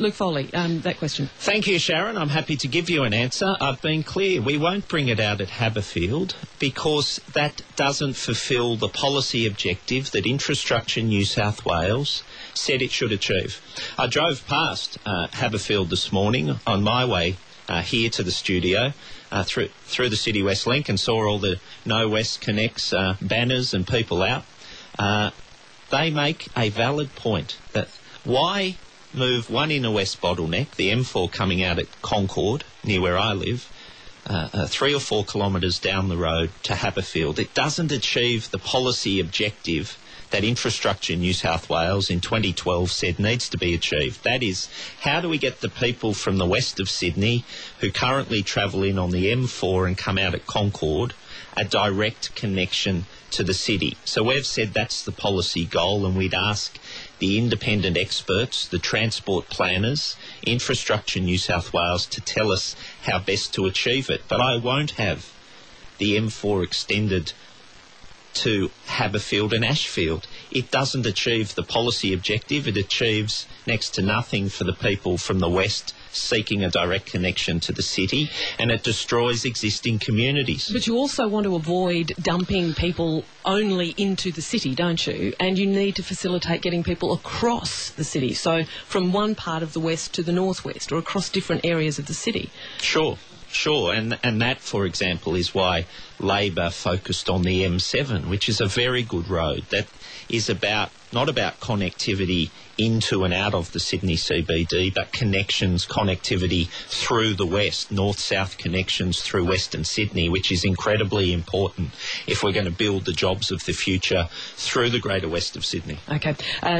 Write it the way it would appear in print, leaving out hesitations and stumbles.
Luke Foley, that question. Thank you, Sharon. I'm happy to give you an answer. I've been clear. We won't bring it out at Haberfield because that doesn't fulfil the policy objective that Infrastructure New South Wales said it should achieve. I drove past Haberfield this morning on my way here to the studio through the City West Link and saw all the No West Connects banners and people out. They make a valid point that why move one inner west bottleneck, the M4 coming out at Concord, near where I live, 3 or 4 kilometres down the road to Haberfield. It doesn't achieve the policy objective that Infrastructure New South Wales in 2012 said needs to be achieved. That is, how do we get the people from the west of Sydney who currently travel in on the M4 and come out at Concord a direct connection to the city? So we've said that's the policy goal, and we'd ask the independent experts, the transport planners, Infrastructure New South Wales to tell us how best to achieve it. But I won't have the M4 extended to Haberfield and Ashfield. It doesn't achieve the policy objective. It achieves next to nothing for the people from the west seeking a direct connection to the city, and it destroys existing communities. But you also want to avoid dumping people only into the city, don't you? And you need to facilitate getting people across the city, so from one part of the west to the northwest or across different areas of the city. Sure, and that, for example, is why Labor focused on the M7, which is a very good road that is not about connectivity into and out of the Sydney CBD, but connectivity through the west, north-south connections through Western Sydney, which is incredibly important if we're going to build the jobs of the future through the greater west of Sydney. Okay.